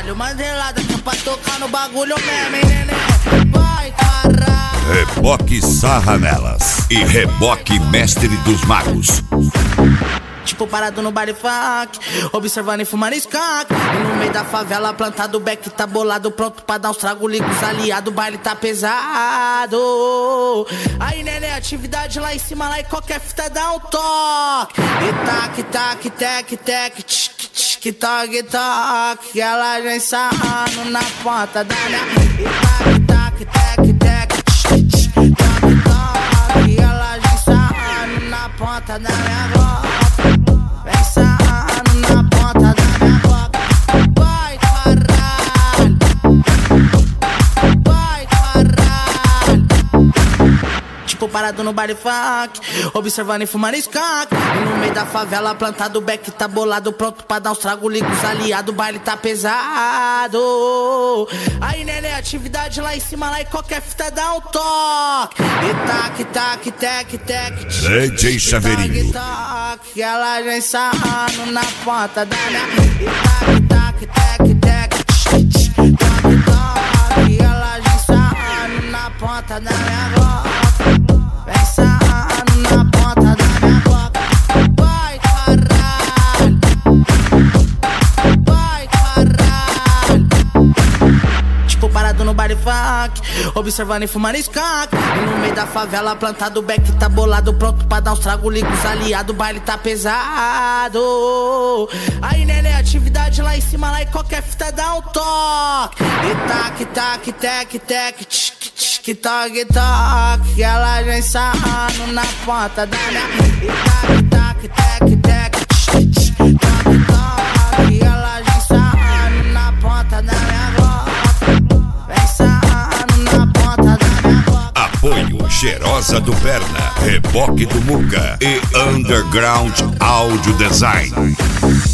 caralho. Mandelada que é pra tocar no bagulho mesmo, hein, neném? Vai, caralho. Reboque sarra nelas e reboque mestre dos magos. Tipo parado no baile funk, observando e fumando skunk. E no meio da favela plantado, o beck tá bolado, pronto pra dar uns trago, liga os aliados, o baile tá pesado. Aí neném, atividade lá em cima, lá e qualquer fita dá um toque. E tac, tac, tec, tec, tch, tch, toque, toque. Ela vem sarrando na ponta da minha. E tac, tac, tec, tec, tch, tch, toque, toque. Ela vem sarrando na ponta da minha boca. Vem sarrando na ponta da minha boca. Vai, caralho. Vai, caralho. Tipo parado no baile funk, observando e fumando skunk. E no meio da favela plantado, o beck tá bolado, pronto pra dar uns trago, liga os aliados, o baile tá pesado. Aí neném, atividade lá em cima, lá e qualquer fita dá um toque. E tac, tac, tec, tec, DJ Chaveirinho. toque. Ela vem sarrando na ponta da minha. E tac, tac, tec, tec, toque, toque. Ela vem sarrando na ponta da minha boca. Vem sarrando na ponta da minha boca. Vai, caralho. Vai, caralho. Tipo parado no baile funk, observando e fumando skunk. E no meio da favela plantado, o beck tá bolado, pronto pra dar uns trago, liga os aliados, o baile tá pesado. Aí neném, atividade lá em cima, lá e qualquer fita dá um toque. E tac, tac, tec, tec, tch, tch, toque, toque. Ela vem sarrando na ponta da minha. E tac, tac, tec, tch, tch, toque, toque. Ela vem sarrando na ponta da minha boca. Vem sarrando na ponta da minha boca. Apoio Cheirosa do Perna, Reboque do Muca e Underground Audio Design.